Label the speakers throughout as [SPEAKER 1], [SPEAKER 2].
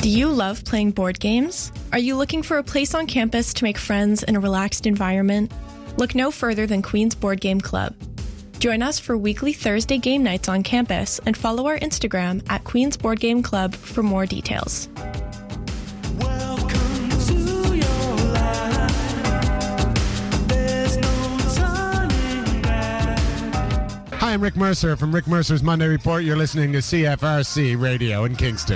[SPEAKER 1] Do you love playing board games? Are you looking for a place on campus to make friends in a relaxed environment? Look no further than Queen's Board Game Club. Join us for weekly Thursday game nights on campus and follow our Instagram at Queen's Board Game Club for more details.
[SPEAKER 2] Hi, I'm Rick Mercer from Rick Mercer's Monday Report. You're listening to CFRC Radio in Kingston.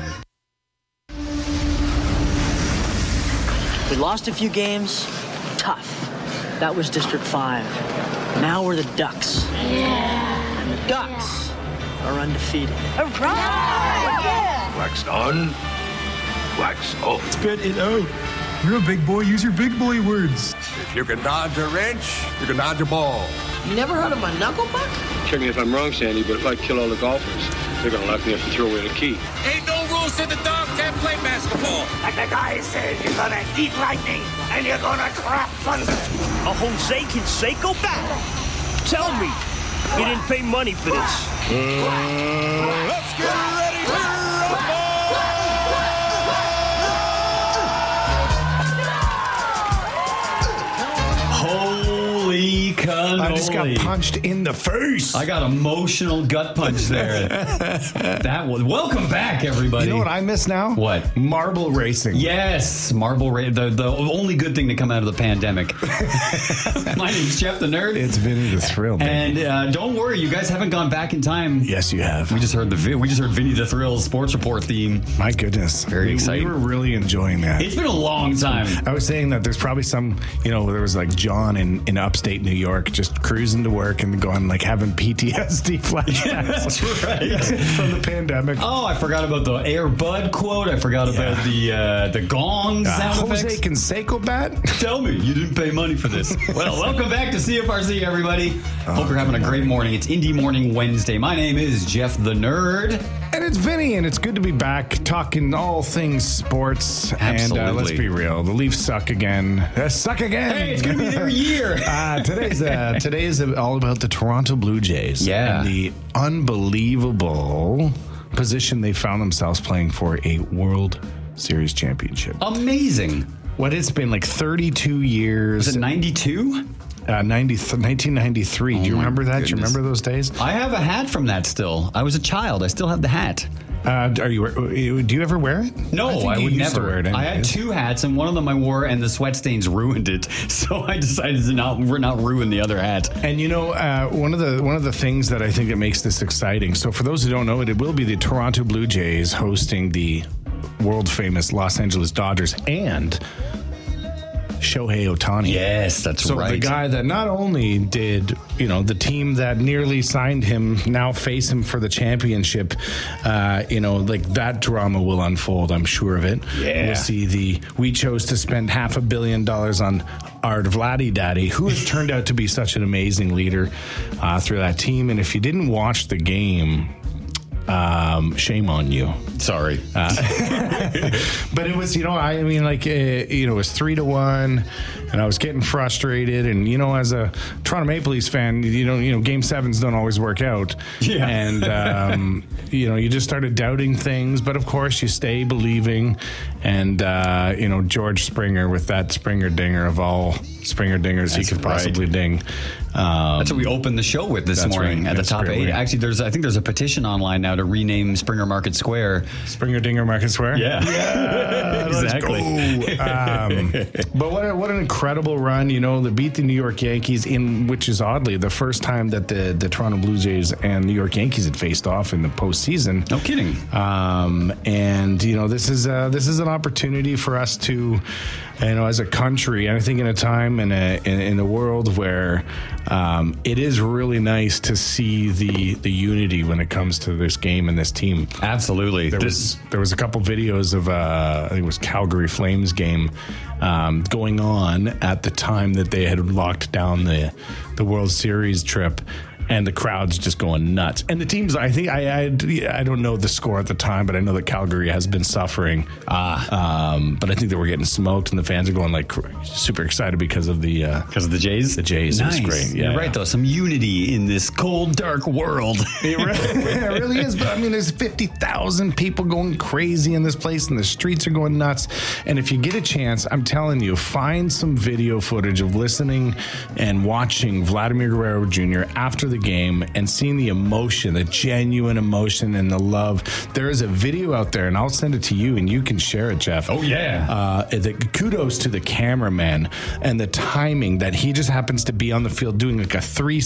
[SPEAKER 3] We lost a few games. Tough. That was District 5. Now we're the Ducks. Yeah. And the Ducks are undefeated.
[SPEAKER 4] Hooray! Yeah.
[SPEAKER 5] Wax on, wax off.
[SPEAKER 6] It's good, You're a big boy. Use your big boy words.
[SPEAKER 5] If you can dodge a wrench, you can dodge a ball.
[SPEAKER 3] You never heard of a knucklepuck?
[SPEAKER 7] Check me if I'm wrong, Sandy, but if I kill all the golfers, they're going to lock me up and throw away the key.
[SPEAKER 8] Ain't no rules in the dog can't play basketball.
[SPEAKER 9] Like the guy says, you're going to eat lightning and you're going to trap thunder.
[SPEAKER 10] A Jose Canseco bat? Tell me, you didn't pay money for this.
[SPEAKER 8] Let's get ready to rumble!
[SPEAKER 11] Holy cannoli.
[SPEAKER 6] I just got punched in the face.
[SPEAKER 11] I got emotional gut punch there. That was welcome back, everybody.
[SPEAKER 6] You know what I miss now?
[SPEAKER 11] What?
[SPEAKER 6] Marble racing.
[SPEAKER 11] Yes, marble racing. The only good thing to come out of the pandemic. My name's Jeff the Nerd.
[SPEAKER 6] It's Vinny the Thrill, man.
[SPEAKER 11] And don't worry, you guys haven't gone back in time.
[SPEAKER 6] Yes, you have.
[SPEAKER 11] We just heard Vinny the Thrill's sports report theme.
[SPEAKER 6] My goodness,
[SPEAKER 11] very exciting.
[SPEAKER 6] We were really enjoying that.
[SPEAKER 11] It's been a long time.
[SPEAKER 6] I was saying that there's probably some, there was like John in upstate New York just cruising to work and going like having PTSD flashbacks.
[SPEAKER 11] That's right.
[SPEAKER 6] From the pandemic.
[SPEAKER 11] Oh, I forgot about the Air Bud quote. I forgot about the gong sound effects.
[SPEAKER 6] Jose Canseco bat?
[SPEAKER 11] Tell me, you didn't pay money for this. Well, welcome back to CFRC, everybody. Hope you're having a great morning. It's Indie Morning Wednesday. My name is Jeff the Nerd.
[SPEAKER 6] And it's Vinny, and it's good to be back talking all things sports.
[SPEAKER 11] Absolutely.
[SPEAKER 6] And let's be real, the Leafs suck again. Suck again.
[SPEAKER 11] Hey, it's going to be their year.
[SPEAKER 6] Today's all about the Toronto Blue Jays.
[SPEAKER 11] Yeah.
[SPEAKER 6] And the unbelievable position they found themselves playing for a World Series championship.
[SPEAKER 11] Amazing.
[SPEAKER 6] What it's been like 32 years.
[SPEAKER 11] Was it 92?
[SPEAKER 6] 1993. Do you remember that?
[SPEAKER 11] Goodness.
[SPEAKER 6] Do you remember those days?
[SPEAKER 11] I have a hat from that still. I was a child. I still have the hat.
[SPEAKER 6] Do you ever wear it?
[SPEAKER 11] No, I would never
[SPEAKER 6] wear it.
[SPEAKER 11] I had two hats, and one of them I wore, and the sweat stains ruined it. So I decided to not ruin the other hat.
[SPEAKER 6] And one of the things that I think that makes this exciting. So for those who don't know it will be the Toronto Blue Jays hosting the world famous Los Angeles Dodgers and Shohei Ohtani.
[SPEAKER 11] Yes, that's right.
[SPEAKER 6] So the guy that not only did, the team that nearly signed him now face him for the championship, like that drama will unfold, I'm sure of it.
[SPEAKER 11] Yeah.
[SPEAKER 6] We'll see we chose to spend $500 million on our Vladdy Daddy, who has turned out to be such an amazing leader through that team. And if you didn't watch the game, shame on you.
[SPEAKER 11] Sorry.
[SPEAKER 6] But it was, it was 3-1 and I was getting frustrated. And, as a Toronto Maple Leafs fan, game sevens don't always work out.
[SPEAKER 11] Yeah.
[SPEAKER 6] And, you just started doubting things. But of course, you stay believing. And, George Springer with that Springer dinger of all Springer dingers he could possibly ding.
[SPEAKER 11] That's what we opened the show with this morning at the top 8. Actually, I think there's a petition online now to rename Springer Market Square.
[SPEAKER 6] Springer Dinger Market Square?
[SPEAKER 11] Yeah.
[SPEAKER 6] Exactly. But what an incredible run. They beat the New York Yankees which is oddly the first time that the Toronto Blue Jays and New York Yankees had faced off in the postseason.
[SPEAKER 11] No kidding.
[SPEAKER 6] And this is an opportunity for us to, as a country, and I think in a time in the world where it is really nice to see the unity when it comes to this game and this team.
[SPEAKER 11] Absolutely.
[SPEAKER 6] There was a couple videos of I think it was Calgary Flames game going on at the time that they had locked down the World Series trip. and the crowd's just going nuts. And the teams, I think, I don't know the score at the time, but I know that Calgary has been suffering. But I think they were getting smoked, and the fans are going like super excited because of the
[SPEAKER 11] Jays.
[SPEAKER 6] The Jays,
[SPEAKER 11] nice.
[SPEAKER 6] It was great. Yeah,
[SPEAKER 11] you're right though. Some unity in this cold, dark world.
[SPEAKER 6] It really is. But I mean, there's 50,000 people going crazy in this place, and the streets are going nuts. And if you get a chance, I'm telling you, find some video footage of listening and watching Vladimir Guerrero Jr. after the game and seeing the emotion, the genuine emotion and the love. There is a video out there, and I'll send it to you, and you can share it, Jeff.
[SPEAKER 11] Oh yeah.
[SPEAKER 6] Kudos to the cameraman and the timing that he just happens to be on the field doing like a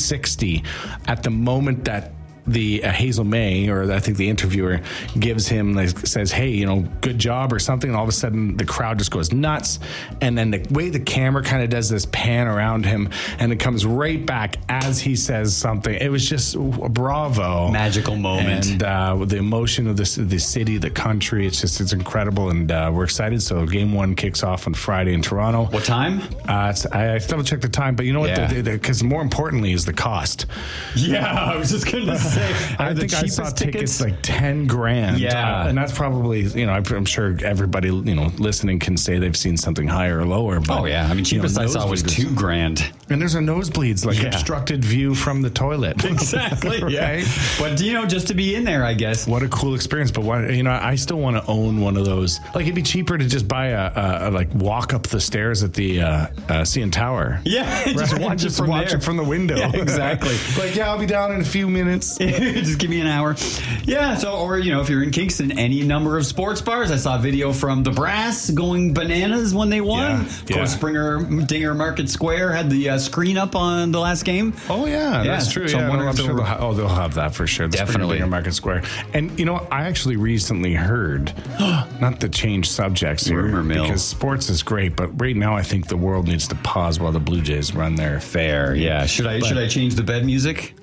[SPEAKER 6] 360 at the moment that the Hazel May, or I think the interviewer, gives him, like, says, hey, you know, good job or something, and all of a sudden the crowd just goes nuts. And then the way the camera kind of does this pan around him, and it comes right back as he says something. It was just bravo.
[SPEAKER 11] Magical moment.
[SPEAKER 6] And the emotion of the city, the country, it's incredible, and we're excited. So game one kicks off on Friday in Toronto.
[SPEAKER 11] What time?
[SPEAKER 6] I double checked the time, but you know what? Because more importantly is the cost.
[SPEAKER 11] Yeah, I was just going to say.
[SPEAKER 6] I think I saw tickets like 10 grand.
[SPEAKER 11] Yeah.
[SPEAKER 6] And that's probably, you know, I'm sure everybody, you know, listening can say they've seen something higher or lower. But,
[SPEAKER 11] oh, yeah. I mean, cheapest I saw was $2,000.
[SPEAKER 6] And there's a nosebleeds, like obstructed view from the toilet.
[SPEAKER 11] Exactly.
[SPEAKER 6] Right?
[SPEAKER 11] Yeah. But, you know, just to be in there, I guess.
[SPEAKER 6] What a cool experience. But, you know, I still want to own one of those. Like, it'd be cheaper to just buy like walk up the stairs at the CN Tower.
[SPEAKER 11] Yeah. Just watch
[SPEAKER 6] it from the window.
[SPEAKER 11] Yeah, exactly.
[SPEAKER 6] Like, I'll be down in a few minutes.
[SPEAKER 11] Just give me an hour. Yeah, so, or, you know, if you're in Kingston, any number of sports bars. I saw a video from the Brass going bananas when they won.
[SPEAKER 6] Yeah,
[SPEAKER 11] of course, Springer Dinger Market Square had the screen up on the last game.
[SPEAKER 6] Oh, yeah, that's true.
[SPEAKER 11] So
[SPEAKER 6] yeah,
[SPEAKER 11] I'm
[SPEAKER 6] sure they'll have that for sure. The
[SPEAKER 11] Definitely.
[SPEAKER 6] Springer Market Square. And, you know, I actually recently heard, not to change subjects here,
[SPEAKER 11] Rumor mill.
[SPEAKER 6] because sports is great, but right now I think the world needs to pause while the Blue Jays run their
[SPEAKER 11] fair. Yeah. Should I change the bed music?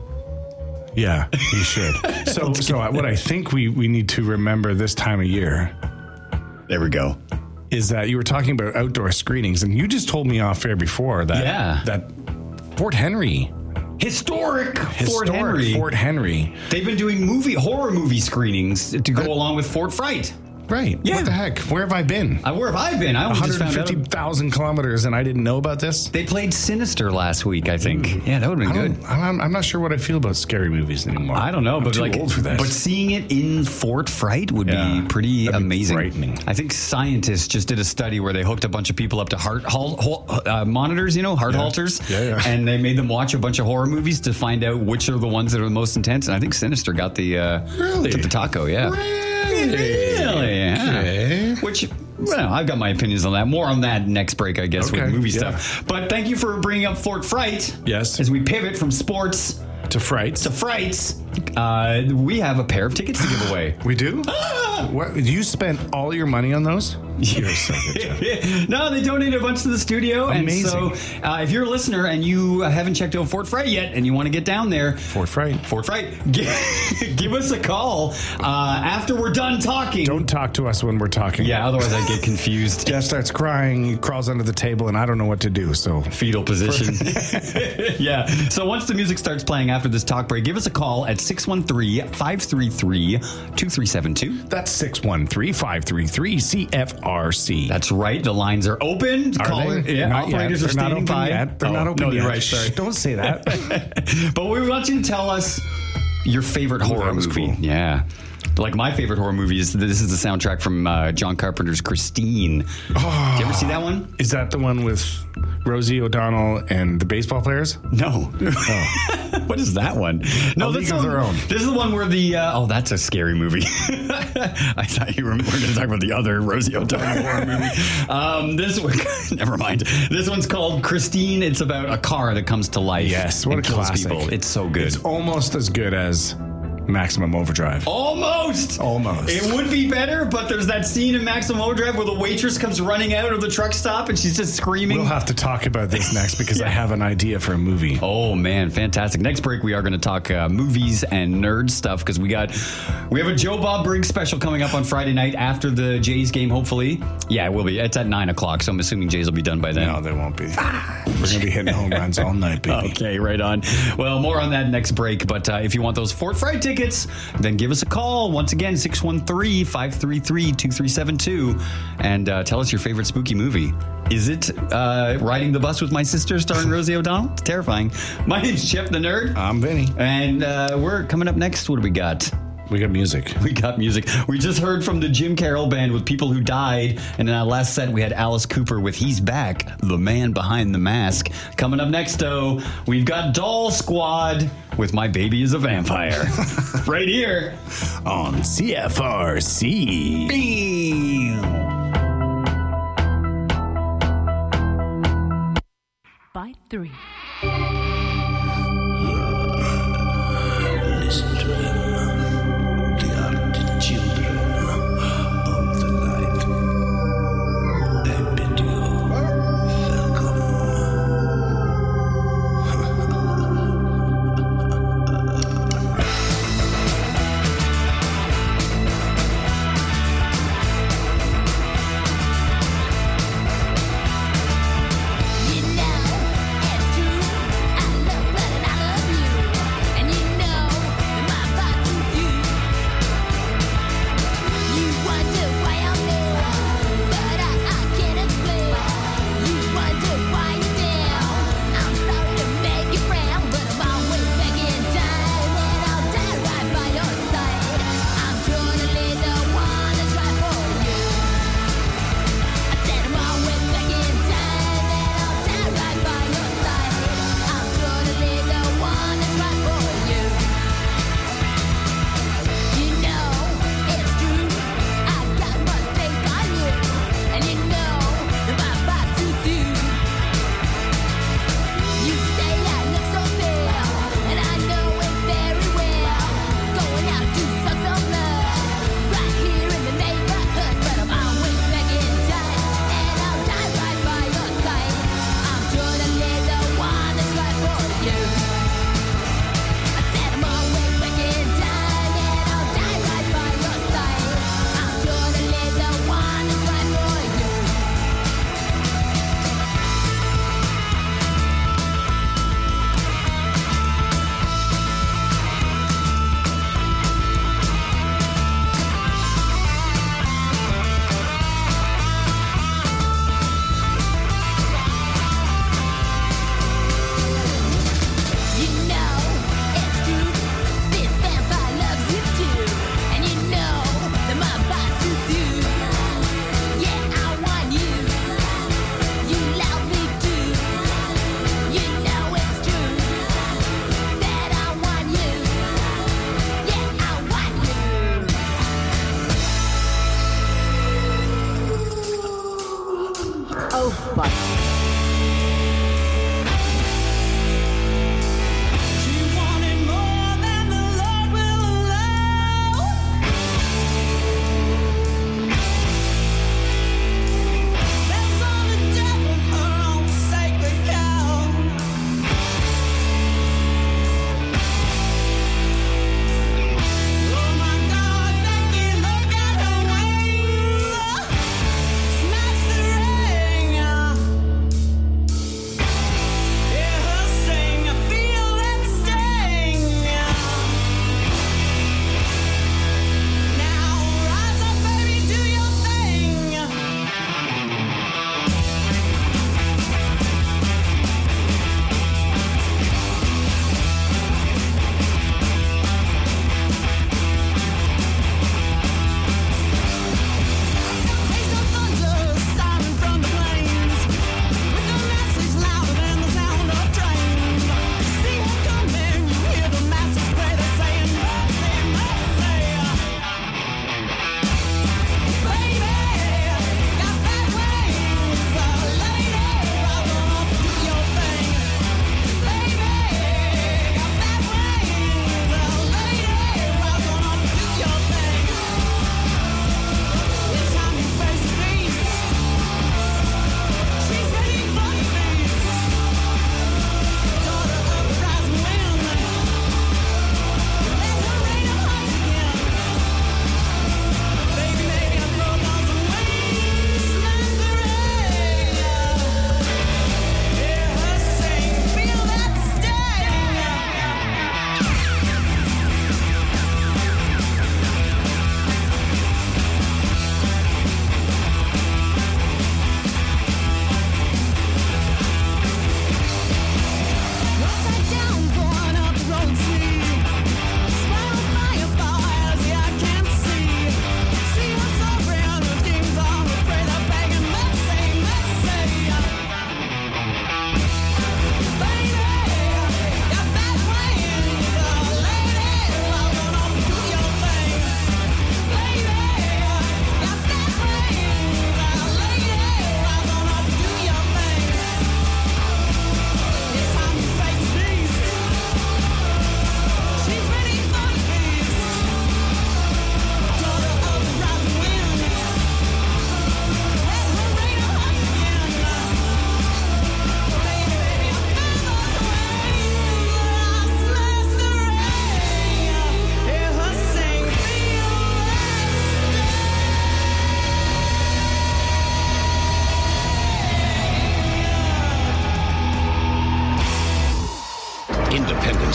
[SPEAKER 6] Yeah, you should. So what I think we need to remember this time of year.
[SPEAKER 11] There we go.
[SPEAKER 6] Is that you were talking about outdoor screenings, and you just told me off air before that Fort Henry.
[SPEAKER 11] Historic Fort Henry. They've been doing horror movie screenings to go along with Fort Fright.
[SPEAKER 6] Right. Yeah. What the heck? Where have I been?
[SPEAKER 11] Where have I been? I
[SPEAKER 6] 150,000 kilometers, and I didn't know about this.
[SPEAKER 11] They played Sinister last week, I think. Yeah, that would have been good.
[SPEAKER 6] I'm not sure what I feel about scary movies anymore.
[SPEAKER 11] I don't know, but
[SPEAKER 6] I'm too old for this.
[SPEAKER 11] But seeing it in Fort Fright would be pretty amazing.
[SPEAKER 6] Frightening.
[SPEAKER 11] I think scientists just did a study where they hooked a bunch of people up to heart monitors, heart halters, and they made them watch a bunch of horror movies to find out which are the ones that are the most intense. And I think Sinister got the took the taco. Yeah. Really? Yeah.
[SPEAKER 6] Okay.
[SPEAKER 11] Which, well, I've got my opinions on that. More on that next break, I guess, with movie stuff. But thank you for bringing up Fort Fright.
[SPEAKER 6] Yes.
[SPEAKER 11] As we pivot from sports
[SPEAKER 6] to frights.
[SPEAKER 11] We have a pair of tickets to give away.
[SPEAKER 6] We do? What? You spent all your money on those? You're so good.
[SPEAKER 11] No, they donated a bunch to the studio.
[SPEAKER 6] Amazing.
[SPEAKER 11] And so if you're a listener and you haven't checked out Fort Fright yet and you want to get down there,
[SPEAKER 6] Fort Fright,
[SPEAKER 11] give us a call after we're done talking.
[SPEAKER 6] Don't talk to us when we're talking.
[SPEAKER 11] Yeah, otherwise I get confused.
[SPEAKER 6] Jeff starts crying, he crawls under the table, and I don't know what to do. So
[SPEAKER 11] fetal position. Yeah. So once the music starts playing after this talk break, give us a call at 613-533-2372.
[SPEAKER 6] That's 613-533-CFRC.
[SPEAKER 11] That's right. The lines are open.
[SPEAKER 6] Are they?
[SPEAKER 11] Yeah,
[SPEAKER 6] not
[SPEAKER 11] operators
[SPEAKER 6] yet.
[SPEAKER 11] are standing by.
[SPEAKER 6] They're not open yet.
[SPEAKER 11] You're right. Sorry.
[SPEAKER 6] Don't say that.
[SPEAKER 11] But we want you to tell us your favorite horror movie.
[SPEAKER 6] Cool.
[SPEAKER 11] Yeah. Like my favorite horror movie is this is the soundtrack from John Carpenter's Christine.
[SPEAKER 6] Oh,
[SPEAKER 11] did you ever see that one?
[SPEAKER 6] Is that the one with Rosie O'Donnell and the baseball players?
[SPEAKER 11] No.
[SPEAKER 6] Oh.
[SPEAKER 11] What is that one? No,
[SPEAKER 6] League of Their Own.
[SPEAKER 11] This is the one where the that's a scary movie. I thought you were going to talk about the other Rosie O'Donnell horror movie. This one, never mind. This one's called Christine. It's about a car that comes to life.
[SPEAKER 6] Yes, what
[SPEAKER 11] and
[SPEAKER 6] a
[SPEAKER 11] kills
[SPEAKER 6] classic.
[SPEAKER 11] people. It's so good.
[SPEAKER 6] It's almost as good as Maximum Overdrive.
[SPEAKER 11] Almost.
[SPEAKER 6] Almost.
[SPEAKER 11] It would be better, but there's that scene in Maximum Overdrive where the waitress comes running out of the truck stop and she's just screaming.
[SPEAKER 6] We'll have to talk about this next because I have an idea for a movie.
[SPEAKER 11] Oh, man. Fantastic. Next break, we are going to talk movies and nerd stuff because we have a Joe Bob Briggs special coming up on Friday night after the Jays game, hopefully. Yeah, it will be. It's at 9 o'clock, so I'm assuming Jays will be done by then.
[SPEAKER 6] No, they won't be. We're going to be hitting home runs all night, baby.
[SPEAKER 11] Okay, right on. Well, more on that next break, but if you want those Fort Fright tickets, then give us a call. Once again, 613-533-2372, and tell us your favorite spooky movie. Is it Riding the Bus with My Sister starring Rosie O'Donnell? It's terrifying. My name's Chip the Nerd.
[SPEAKER 6] I'm Vinny.
[SPEAKER 11] And we're coming up next. What do we got?
[SPEAKER 6] We got music.
[SPEAKER 11] We got music. We just heard from the Jim Carroll Band with People Who Died. And in our last set, we had Alice Cooper with He's Back, the man behind the mask. Coming up next, though, we've got Doll Squad with My Baby is a Vampire. Right here
[SPEAKER 6] on CFRC.
[SPEAKER 12] Bite 3.
[SPEAKER 13] Listen to them. They are the children of the light. I bid you
[SPEAKER 14] You know, it's true.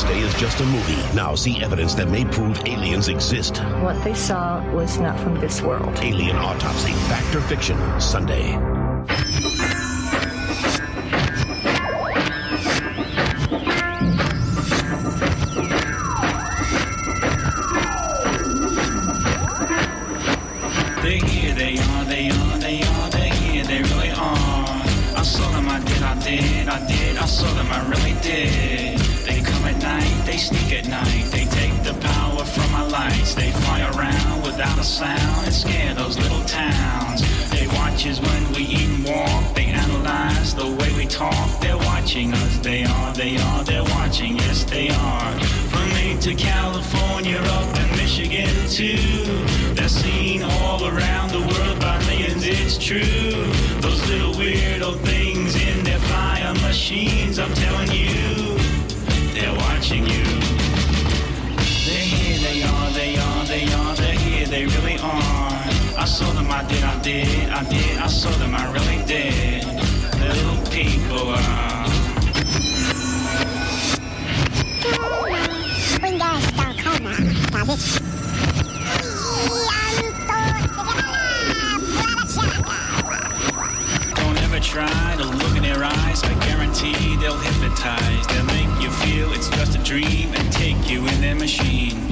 [SPEAKER 12] Independence Day is just a movie. Now see evidence that may prove aliens exist.
[SPEAKER 14] What they saw was not from this world.
[SPEAKER 12] Alien Autopsy, Fact or Fiction, Sunday.
[SPEAKER 15] I saw them, I really did. They come at night, they sneak at night. They take the power from our lights. They fly around without a sound and scare those little towns. They watch us when we eat and walk. They analyze the way we talk. They're watching us, they're watching, yes they are. From Maine to California, up in Michigan too. They're seen all around the world by millions, it's true. Those little weirdo things in their flying machines, I'm telling you, they're watching you. They're here, they are, they're here, they really are. I saw them, I saw them, I really did. Little people are. Don't ever try to look in their eyes. I guarantee they'll hypnotize. They'll make you feel it's just a dream and take you in their machine.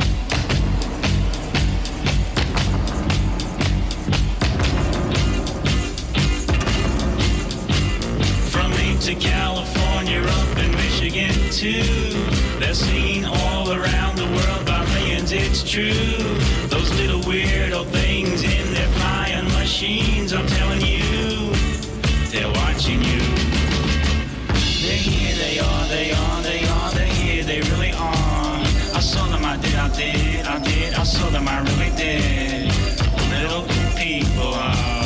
[SPEAKER 15] From Maine to California, up in Michigan too. They're seen all around the world by millions, it's true. Those little weirdo things in their flying machines, I'm telling you, they're watching you. They're here, they are, they're here, they really are. I saw them, I saw them, I really did. Little people are.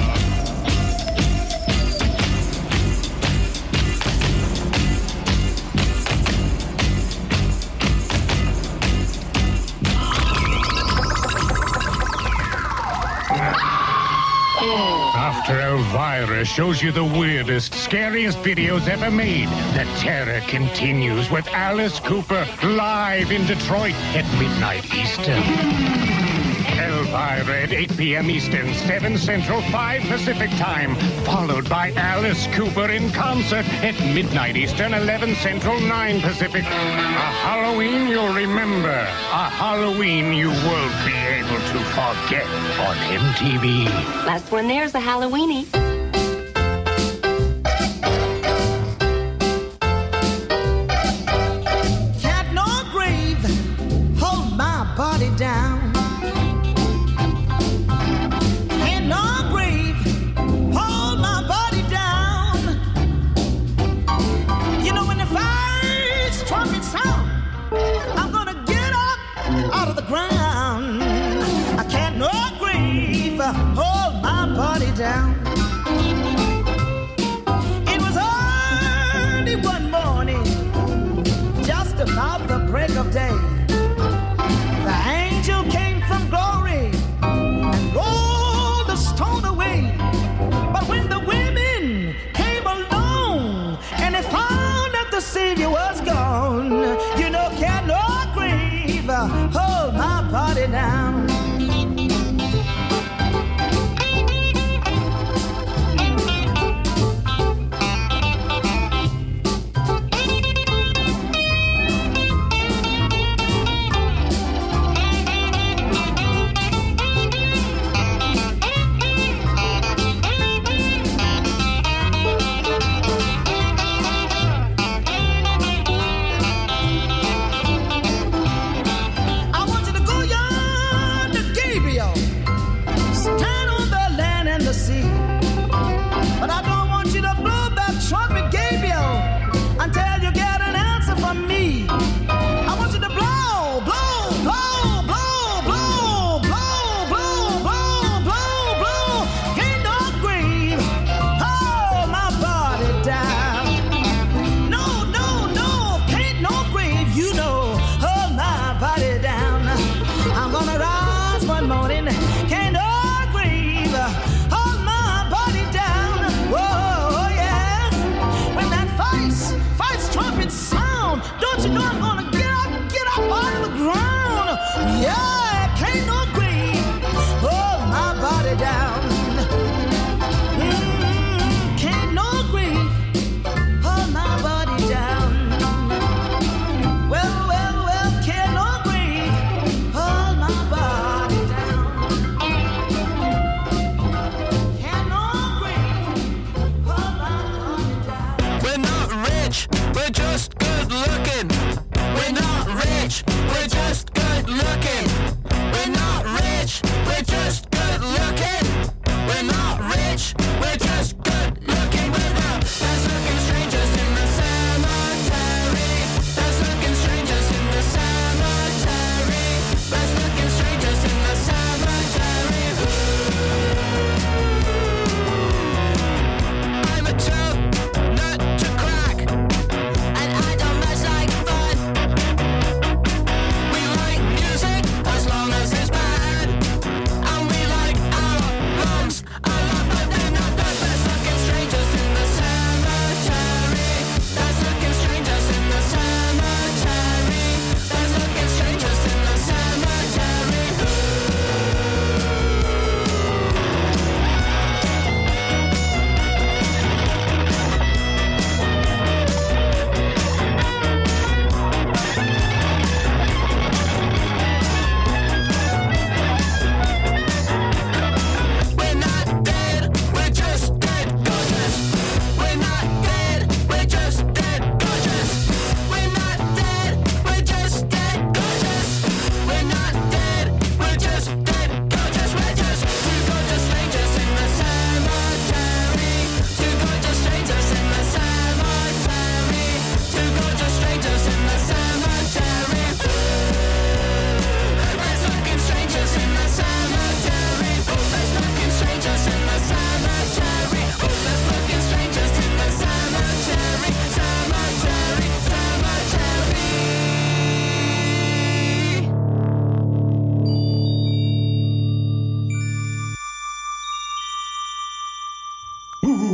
[SPEAKER 16] After Elvira shows you the weirdest, scariest videos ever made, the terror continues with Alice Cooper live in Detroit at midnight Eastern. Elvira at 8 p.m. Eastern, 7 Central, 5 Pacific time, followed by Alice Cooper in concert at midnight Eastern, 11 Central, 9 Pacific. A Halloween you'll remember. A Halloween you won't be able to forget on MTV.
[SPEAKER 14] Last one there's the Halloweenie.
[SPEAKER 17] Can't no grave hold my body down. Can't no grave hold my body down. You know when the first trumpet sound, I'm gonna get up out of the ground. I can't no grave hold my body down. It was early one morning, just about the break of day. The angel came from glory and rolled the stone away. But when the women came along and they found that the Savior was gone, you know, can't no grave hold my body down.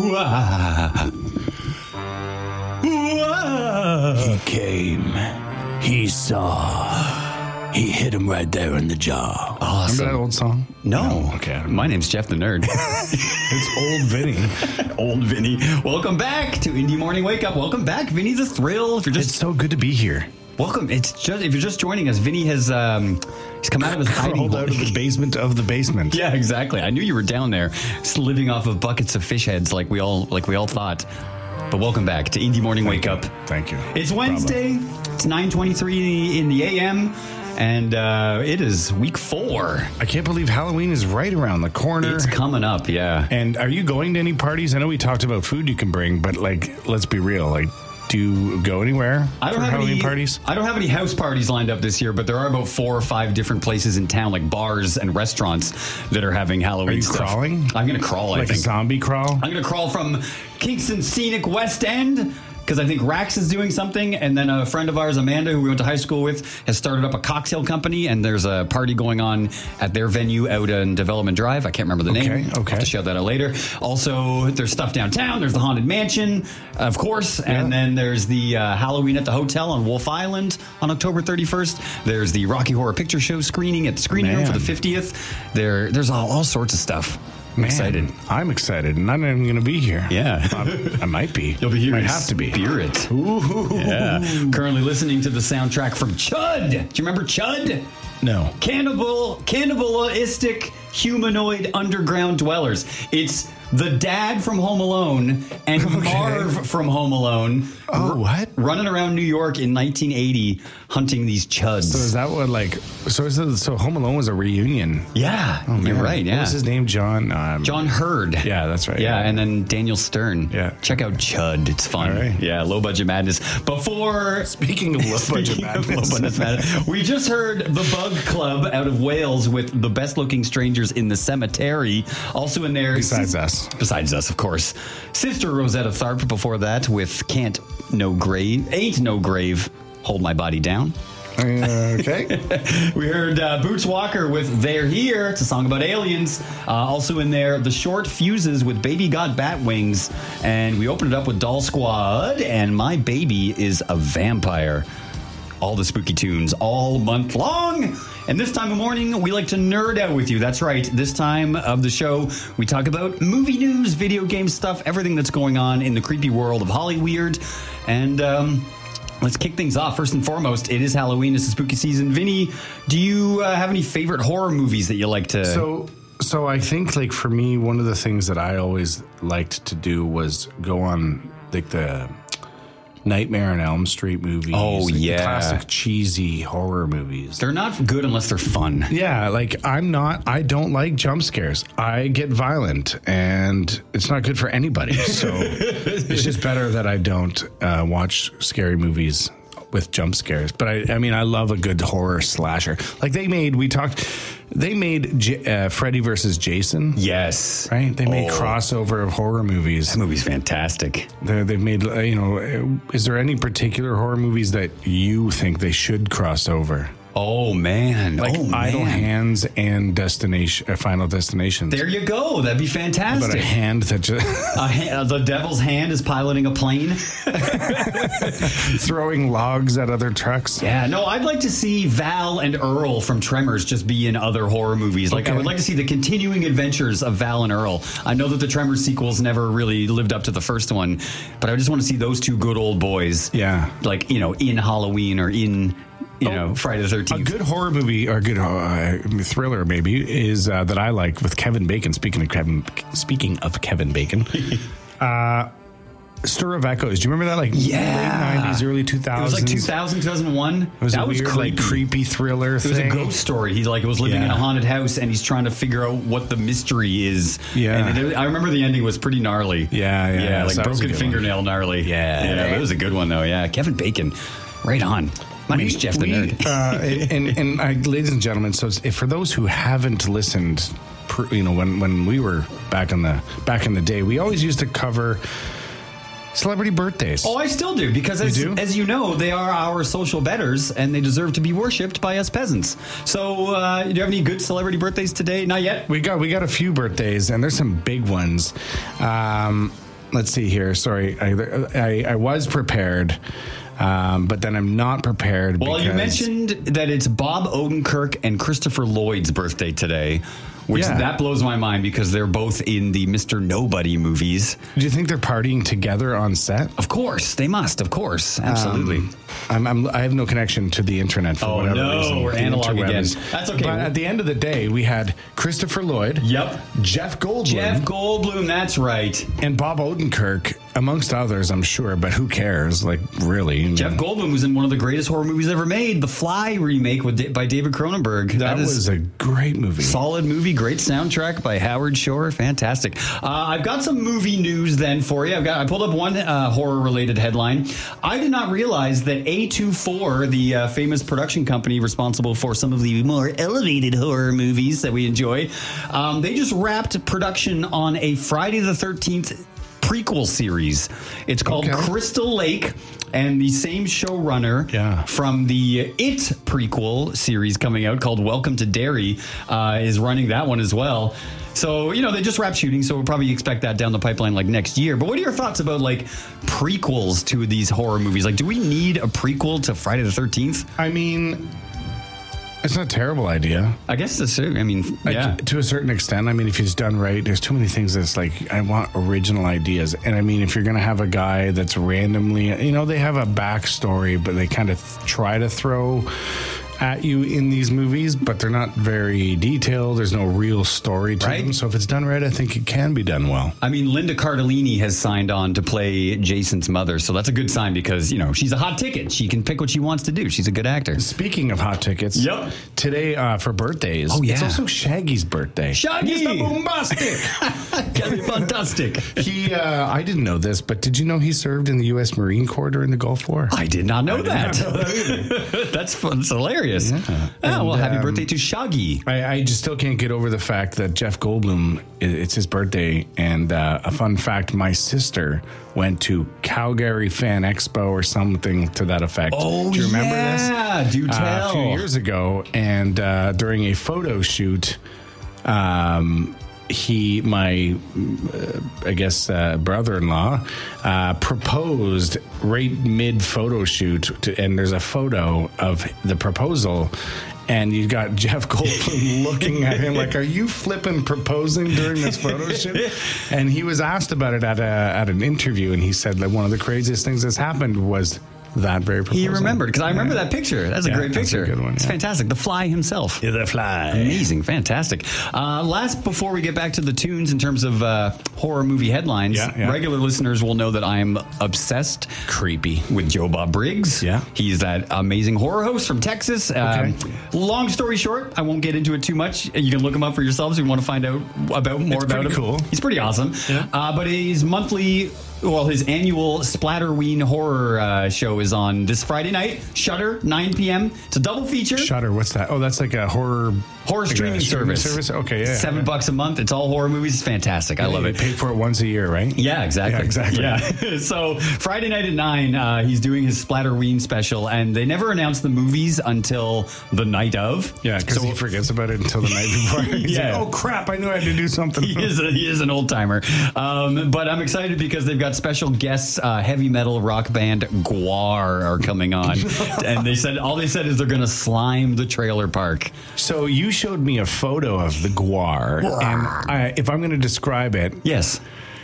[SPEAKER 13] He came. He saw. He hit him right there in the jaw.
[SPEAKER 11] Awesome.
[SPEAKER 6] Remember that old song?
[SPEAKER 11] No.
[SPEAKER 6] Okay.
[SPEAKER 11] My name's Jeff the Nerd.
[SPEAKER 6] It's Old Vinny.
[SPEAKER 11] Old Vinny. Welcome back to Indie Morning Wake Up. Welcome back, Vinny the Thrill. If you're just
[SPEAKER 6] It's so good to be here.
[SPEAKER 11] welcome. It's just if you're just joining us, Vinny has he's come out of his hiding
[SPEAKER 6] Crawled out of the basement of the basement.
[SPEAKER 11] Yeah, exactly. I knew you were down there, just living off of buckets of fish heads, like we all thought. But welcome back to Indie Morning Wake Up.
[SPEAKER 6] Thank you.
[SPEAKER 11] It's Wednesday. It's 9:23 in the a.m. And it is week 4.
[SPEAKER 6] I can't believe Halloween is right around the corner.
[SPEAKER 11] It's coming up, yeah.
[SPEAKER 6] And are you going to any parties? I know we talked about food you can bring, but like, let's be real. Like, do you go anywhere for Halloween parties?
[SPEAKER 11] I don't have any house parties lined up this year, but there are about 4 or 5 different places in town, like bars and restaurants, that are having Halloween
[SPEAKER 6] Are you
[SPEAKER 11] stuff.
[SPEAKER 6] crawling?
[SPEAKER 11] I'm going to crawl,
[SPEAKER 6] like
[SPEAKER 11] I think.
[SPEAKER 6] a zombie crawl?
[SPEAKER 11] I'm going to crawl from Kingston Scenic West End, because I think Rax is doing something, and then a friend of ours, Amanda, who we went to high school with, has started up a cocktail company, and there's a party going on at their venue out in Development Drive. I can't remember the name.
[SPEAKER 6] Okay.
[SPEAKER 11] I'll have to shout that out later. Also, there's stuff downtown. There's the Haunted Mansion, of course, and then there's the Halloween at the Hotel on Wolf Island on October 31st. There's the Rocky Horror Picture Show screening at the Screening Room for the 50th. There's all sorts of stuff. I'm excited.
[SPEAKER 6] I'm excited, and I'm not even going to be here.
[SPEAKER 11] Yeah.
[SPEAKER 6] I might be.
[SPEAKER 11] You'll be here.
[SPEAKER 6] Might have to be.
[SPEAKER 11] Spirit. Ooh. Yeah. Currently listening to the soundtrack from Chud. Do you remember Chud?
[SPEAKER 6] No.
[SPEAKER 11] Cannibalistic humanoid underground dwellers. It's the dad from Home Alone and Marv from Home Alone.
[SPEAKER 6] What?
[SPEAKER 11] Running around New York in 1980 hunting these chuds.
[SPEAKER 6] So is that what, like, so Home Alone was a reunion?
[SPEAKER 11] Yeah.
[SPEAKER 6] Oh, man.
[SPEAKER 11] You're right, yeah.
[SPEAKER 6] What was his name? John Hurd. Yeah, that's right.
[SPEAKER 11] Yeah, and then Daniel Stern.
[SPEAKER 6] Yeah.
[SPEAKER 11] Check out Chud. It's fun.
[SPEAKER 6] All right.
[SPEAKER 11] Yeah, Low Budget Madness. Before...
[SPEAKER 6] Speaking of Low Budget Madness.
[SPEAKER 11] We just heard The Bug Club out of Wales with The Best Looking Strangers in the Cemetery. Also in there...
[SPEAKER 6] Besides us,
[SPEAKER 11] of course. Sister Rosetta Tharpe before that with Ain't No Grave, Hold My Body Down.
[SPEAKER 6] Okay.
[SPEAKER 11] We heard Boots Walker with They're Here. It's a song about aliens. Also in there, The Short Fuses with Baby Got Bat Wings. And we opened it up with Doll Squad and My Baby is a Vampire. All the spooky tunes all month long. And this time of morning, we like to nerd out with you. That's right. This time of the show, we talk about movie news, video game stuff, everything that's going on in the creepy world of Hollyweird. And let's kick things off. First and foremost, it is Halloween. It's the spooky season. Vinny, do you have any favorite horror movies that you like to...
[SPEAKER 6] So I think, like, for me, one of the things that I always liked to do was go on, like, the Nightmare on Elm Street movies.
[SPEAKER 11] Oh,
[SPEAKER 6] like
[SPEAKER 11] yeah.
[SPEAKER 6] the classic cheesy horror movies.
[SPEAKER 11] They're not good unless they're fun.
[SPEAKER 6] Yeah, like, I don't like jump scares. I get violent, and it's not good for anybody. So it's just better that I don't watch scary movies with jump scares. But I mean, I love a good horror slasher. Like they made Freddy versus Jason.
[SPEAKER 11] Yes.
[SPEAKER 6] Right? They made crossover of horror movies.
[SPEAKER 11] That movie's fantastic.
[SPEAKER 6] They've made, is there any particular horror movies that you think they should cross over?
[SPEAKER 11] Oh, man.
[SPEAKER 6] Like Idle Hands and Final Destination.
[SPEAKER 11] There you go. That'd be fantastic.
[SPEAKER 6] But a hand that just...
[SPEAKER 11] the devil's hand is piloting a plane.
[SPEAKER 6] Throwing logs at other trucks.
[SPEAKER 11] Yeah, no, I'd like to see Val and Earl from Tremors just be in other horror movies. Like, I would like to see the continuing adventures of Val and Earl. I know that the Tremors sequels never really lived up to the first one, but I just want to see those two good old boys.
[SPEAKER 6] Yeah.
[SPEAKER 11] Like, in Halloween or in... Friday the 13th.
[SPEAKER 6] A good horror movie or a good thriller maybe is that I like with Kevin Bacon. Speaking of Kevin Bacon, Stir of Echoes. Do you remember that? Like late 90s, early 2000s.
[SPEAKER 11] It was like 2000, 2001.
[SPEAKER 6] It was
[SPEAKER 11] that
[SPEAKER 6] a weird,
[SPEAKER 11] was creepy.
[SPEAKER 6] Like creepy thriller thing.
[SPEAKER 11] It was a ghost story. He was living in a haunted house and he's trying to figure out what the mystery is.
[SPEAKER 6] Yeah.
[SPEAKER 11] And I remember the ending was pretty gnarly.
[SPEAKER 6] Yeah.
[SPEAKER 11] Like broken fingernail gnarly. Yeah. It was a good one though. Yeah. Kevin Bacon. Right on. My name's Jeff the Nerd.
[SPEAKER 6] And ladies and gentlemen, so for those who haven't listened, when we were back in the day, we always used to cover celebrity birthdays.
[SPEAKER 11] Oh, I still do, because as you know, they are our social betters and they deserve to be worshipped by us peasants. So, do you have any good celebrity birthdays today? Not yet.
[SPEAKER 6] We got a few birthdays, and there's some big ones. let's see here. Sorry, I was prepared. But then I'm not prepared.
[SPEAKER 11] Well, you mentioned that it's Bob Odenkirk and Christopher Lloyd's birthday today, which that blows my mind because they're both in the Mr. Nobody movies.
[SPEAKER 6] Do you think they're partying together on set?
[SPEAKER 11] Of course, they must. Of course, absolutely.
[SPEAKER 6] I have no connection to the internet for whatever reason.
[SPEAKER 11] We're analog again.
[SPEAKER 6] That's okay. But at the end of the day, we had Christopher Lloyd.
[SPEAKER 11] Yep.
[SPEAKER 6] Jeff Goldblum.
[SPEAKER 11] Jeff Goldblum, that's right.
[SPEAKER 6] And Bob Odenkirk, amongst others, I'm sure, but who cares? Like, really?
[SPEAKER 11] Jeff Goldblum was in one of the greatest horror movies ever made, the Fly remake by David Cronenberg.
[SPEAKER 6] That was a great movie.
[SPEAKER 11] Solid movie, great soundtrack by Howard Shore. Fantastic. I've got some movie news then for you. I pulled up one horror-related headline. I did not realize that A24, the famous production company responsible for some of the more elevated horror movies that we enjoy, they just wrapped production on a Friday the 13th prequel series. It's called Crystal Lake, and the same showrunner from the It prequel series coming out called Welcome to Derry is running that one as well. So, they just wrapped shooting, so we'll probably expect that down the pipeline like next year. But what are your thoughts about like prequels to these horror movies? Like, do we need a prequel to Friday the 13th?
[SPEAKER 6] I mean, it's not a terrible idea.
[SPEAKER 11] I guess that's true. I mean,
[SPEAKER 6] to a certain extent. I mean, if it's done right, there's too many things that's like, I want original ideas. And I mean, if you're going to have a guy that's randomly, they have a backstory, but they kind of try to throw at you in these movies, but they're not very detailed. There's no real story to them. So if it's done right, I think it can be done well.
[SPEAKER 11] I mean, Linda Cardellini has signed on to play Jason's mother, so that's a good sign because, she's a hot ticket. She can pick what she wants to do. She's a good actor.
[SPEAKER 6] Speaking of hot tickets, today for birthdays, it's also Shaggy's birthday.
[SPEAKER 11] Shaggy!
[SPEAKER 6] Mr. Bombastic!
[SPEAKER 11] That's fantastic.
[SPEAKER 6] I didn't know this, but did you know he served in the U.S. Marine Corps during the Gulf War?
[SPEAKER 11] I did not know that. That's fun. It's hilarious. Yeah. Well, happy birthday to Shaggy.
[SPEAKER 6] I just still can't get over the fact that Jeff Goldblum, it's his birthday. And a fun fact, my sister went to Calgary Fan Expo or something to that effect.
[SPEAKER 11] Oh,
[SPEAKER 6] do you remember this?
[SPEAKER 11] Yeah, do tell.
[SPEAKER 6] A few years ago. And during a photo shoot, my brother-in-law proposed right mid photo shoot, and there's a photo of the proposal, and you got Jeff Goldblum looking at him like, "Are you flipping proposing during this photo shoot?" And he was asked about it at an interview, and he said that one of the craziest things that's happened was that very proposal.
[SPEAKER 11] He remembered, because I remember that picture. That's a great picture.
[SPEAKER 6] That's a good one.
[SPEAKER 11] It's fantastic. The Fly himself.
[SPEAKER 6] Yeah, the Fly.
[SPEAKER 11] Amazing. Fantastic. Last, before we get back to the tunes in terms of horror movie headlines, regular listeners will know that I am obsessed with Joe Bob Briggs.
[SPEAKER 6] Yeah.
[SPEAKER 11] He's that amazing horror host from Texas. Long story short, I won't get into it too much. You can look him up for yourselves if you want to find out more about him.
[SPEAKER 6] Cool.
[SPEAKER 11] He's pretty awesome.
[SPEAKER 6] Yeah.
[SPEAKER 11] But his his annual Splatterween horror show is on this Friday night. Shudder, 9 p.m. It's a double feature.
[SPEAKER 6] Shudder, what's that? Oh, that's like a horror
[SPEAKER 11] streaming service.
[SPEAKER 6] Okay, yeah.
[SPEAKER 11] $7 a month. It's all horror movies. It's fantastic. I love it.
[SPEAKER 6] You pay for it once a year, right?
[SPEAKER 11] Yeah, exactly.
[SPEAKER 6] Yeah, exactly.
[SPEAKER 11] Yeah. So Friday night at 9, he's doing his Splatterween special, and they never announce the movies until the night of.
[SPEAKER 6] Yeah, because he forgets about it until the night before. He's like, oh crap! I knew I had to do something.
[SPEAKER 11] He is an old timer. But I'm excited because they've got special guests. Heavy metal rock band Gwar are coming on, and all they said is they're going to slime the trailer park.
[SPEAKER 6] So you showed me a photo of the Gwar, and if I'm going to describe it,
[SPEAKER 11] yes,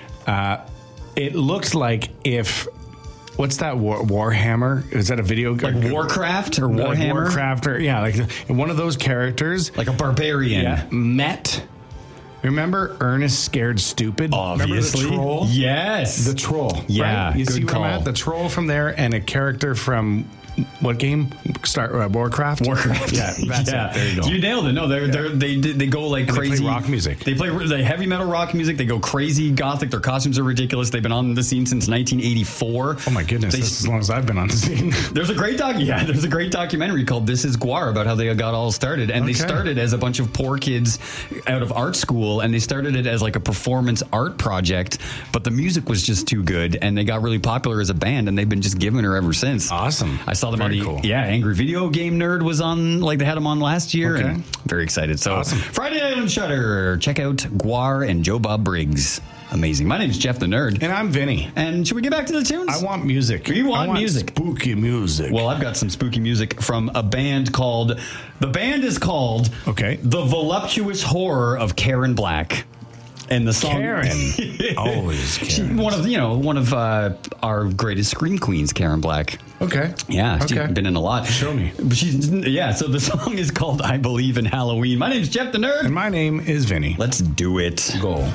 [SPEAKER 6] it looks like if. What's that? Warhammer? Is that a video game?
[SPEAKER 11] Like Warcraft or Warhammer?
[SPEAKER 6] Like Warcraft, or like one of those characters,
[SPEAKER 11] like a barbarian,
[SPEAKER 6] met. Remember Ernest Scared Stupid?
[SPEAKER 11] Obviously.
[SPEAKER 6] Remember the troll?
[SPEAKER 11] Yes.
[SPEAKER 6] The troll.
[SPEAKER 11] Yeah.
[SPEAKER 6] Right? You see
[SPEAKER 11] call.
[SPEAKER 6] Where I'm at? The troll from there, and a character from what game? Warcraft?
[SPEAKER 11] Warcraft.
[SPEAKER 6] Yeah, that's it. There you go.
[SPEAKER 11] You nailed it. No, they go like crazy.
[SPEAKER 6] They play rock music.
[SPEAKER 11] They play the heavy metal rock music. They go crazy gothic. Their costumes are ridiculous. They've been on the scene since 1984.
[SPEAKER 6] Oh my goodness, that's as long as I've been on the scene.
[SPEAKER 11] There's a great documentary called This Is Gwar about how they got all started. And they started as a bunch of poor kids out of art school, and they started it as like a performance art project, but the music was just too good, and they got really popular as a band, and they've been just giving her ever since.
[SPEAKER 6] Awesome.
[SPEAKER 11] I saw them
[SPEAKER 6] Very
[SPEAKER 11] on
[SPEAKER 6] cool.
[SPEAKER 11] Angry Video Game Nerd was on, like they had him on last year, and very excited. So
[SPEAKER 6] awesome.
[SPEAKER 11] Friday night on Shudder, check out Gwar and Joe Bob Briggs. Amazing. My name's Jeff the Nerd.
[SPEAKER 6] And I'm Vinny.
[SPEAKER 11] And should we get back to the tunes?
[SPEAKER 6] I want music.
[SPEAKER 11] You want music.
[SPEAKER 6] Spooky music.
[SPEAKER 11] Well, I've got some spooky music from a band called... The band is called...
[SPEAKER 6] Okay.
[SPEAKER 11] The Voluptuous Horror of Karen Black. And the song...
[SPEAKER 6] Karen. Always Karen.
[SPEAKER 11] One of our greatest scream queens, Karen Black.
[SPEAKER 6] Okay.
[SPEAKER 11] Yeah, she's been in a lot.
[SPEAKER 6] Show me.
[SPEAKER 11] So the song is called I Believe in Halloween. My name's Jeff the Nerd.
[SPEAKER 6] And my name is Vinny.
[SPEAKER 11] Let's do it.
[SPEAKER 6] Go.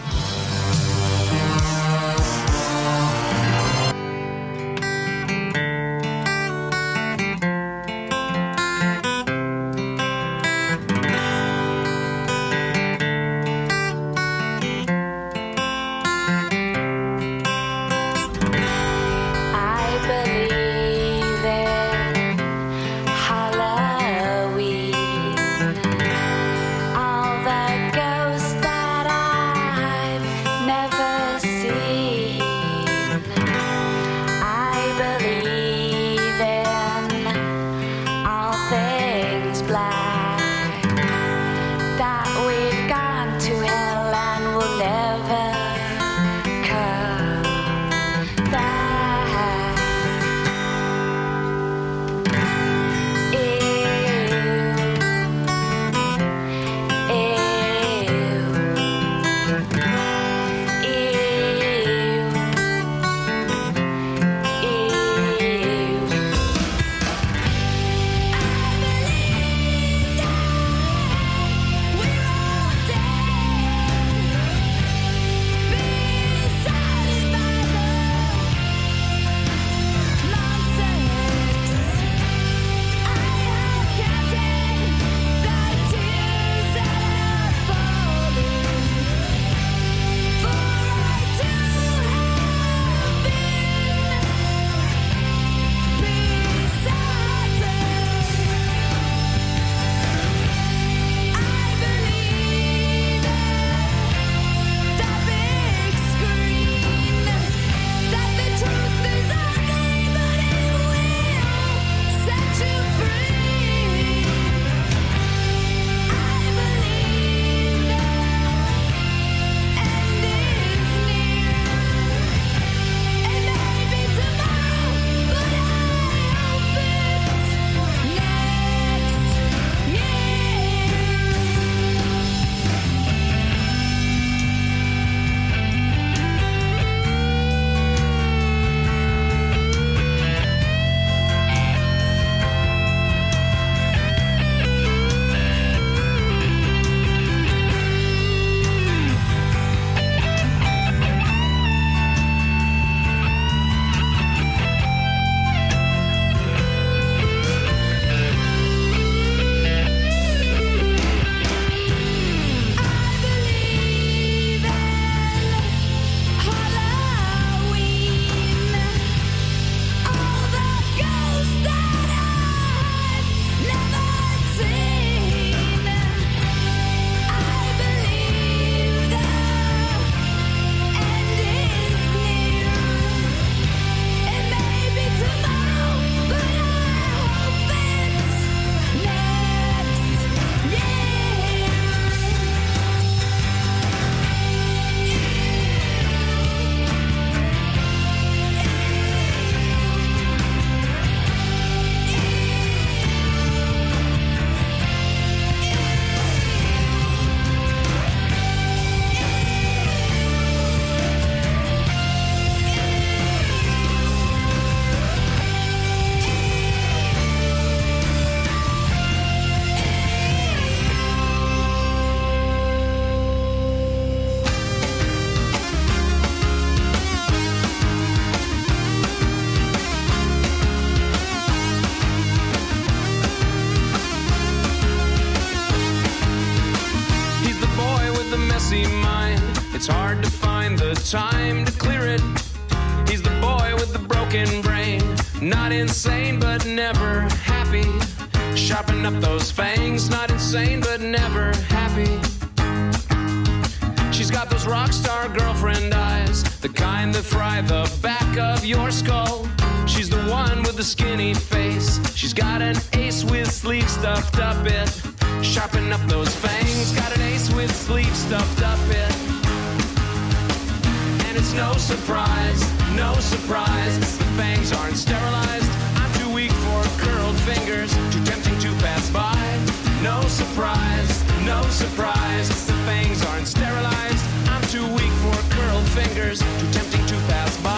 [SPEAKER 18] time to clear it. He's the boy with the broken brain, not insane but never happy. Sharpen up those fangs, not insane but never happy. She's got those rock star girlfriend eyes, the kind that fry the back of your skull. She's the one with the skinny face. She's got an ace with sleeves stuffed up it. Sharpen up those fangs, got an ace with sleeves stuffed up it. no surprise, no surprise. The fangs aren't sterilized. I'm too weak for curled fingers, too tempting to pass by. No surprise, no surprise. The fangs aren't sterilized. I'm too weak for curled fingers, too tempting to pass by.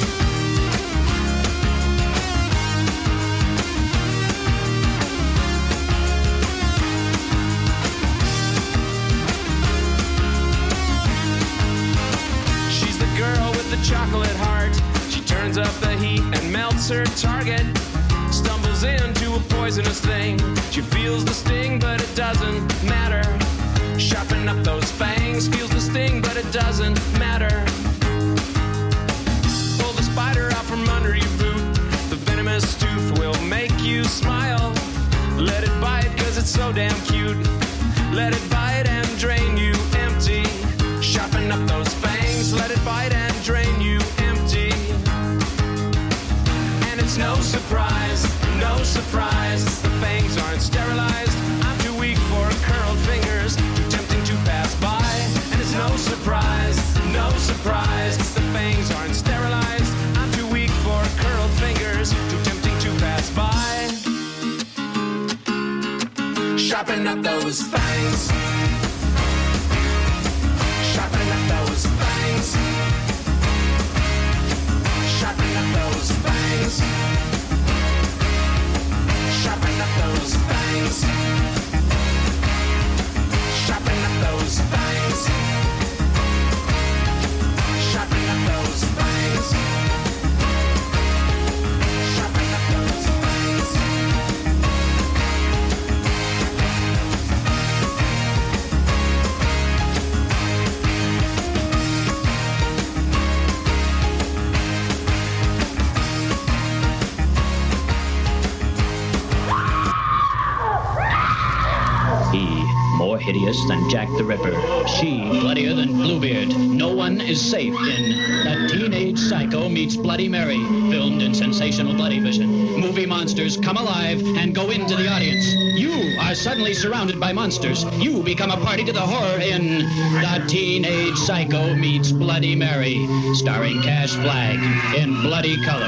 [SPEAKER 18] She's the girl with the chocolate heart. She turns up the heat and melts her target. Stumbles into a poisonous thing. She feels the sting, but it doesn't matter. Sharpen up those fangs, feels the sting, but it doesn't matter. Pull the spider out from under your boot. The venomous tooth will make you smile. Let it bite, cause it's so damn cute. Let it bite and drain you empty. Sharpen up those fangs, let it bite and drain you empty. And it's no surprise, no surprise. The fangs aren't sterilized. I'm too weak for curled fingers, too tempting to pass by. And it's no surprise, no surprise. The fangs aren't sterilized. I'm too weak for curled fingers, too tempting to pass by. Sharpen up those fangs. Sharpen up those fangs. Sharpen up those fangs. Sharpen up those fangs. Sharpen up those fangs. Sharpen up those fangs. Sharpen up those fangs.
[SPEAKER 19] He, more hideous than Jack the Ripper. She, bloodier than Bluebeard. No one is safe in The Teenage Psycho Meets Bloody Mary, filmed in sensational Bloody Vision. Movie monsters come alive and go into the audience. You are suddenly surrounded by monsters. You become a party to the horror in The Teenage Psycho Meets Bloody Mary, starring Cash Flag in bloody color.